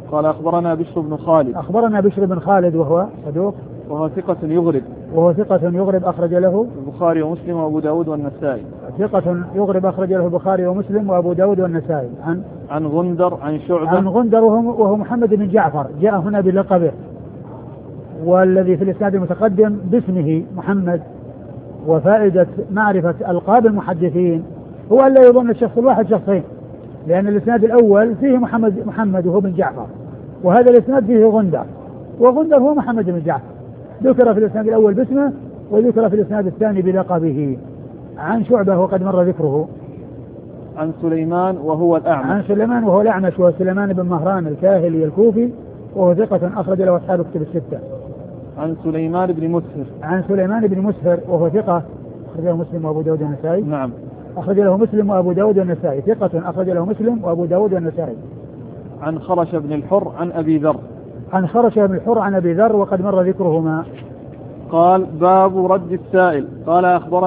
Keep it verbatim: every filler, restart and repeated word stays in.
قال أخبرنا بشر بن خالد أخبرنا بشر بن خالد وهو صدوق وهو ثقة يغرب وهو ثقة يغرب أخرج له البخاري ومسلم وأبو داود والنسائي ثقة يغرب أخرج له البخاري ومسلم وأبو داود والنسائي عن عن غندر عن شعبة عن غندر وهو, وهو محمد بن جعفر جاء هنا بلقبه، والذي في الإسناد المتقدم باسمه محمد. وفائدة معرفة ألقاب المحدثين هو أن لا يظن الشخص الواحد شخصين، لأن الإسناد الأول فيه محمد محمد وهو بن جعفر، وهذا الإسناد فيه غندر، وغندر هو محمد بن جعفر، ذكر في الإسناد الأول باسمه وذكر في الإسناد الثاني بلقبه. عن شعبة وقد مر ذكره. عن سليمان وهو الأعمش عن سليمان وهو الأعمش وهو سليمان بن مهران الكاهلي الكوفي وهو ثقة أخرج له أصحاب كتب الستة. عن سليمان بن مسهر عن سليمان بن مسهر وهو ثقة أخرج له مسلم وأبو داود والنسائي. نعم أخرج له مسلم وأبو داود والنسائي، ثقة أخرج له مسلم وأبو داود والنسائي. عن خرش بن الحر عن أبي ذر عن خرش بن الحر عن أبي ذر وقد مر ذكرهما. قال باب رد السائل. قال أخبرنا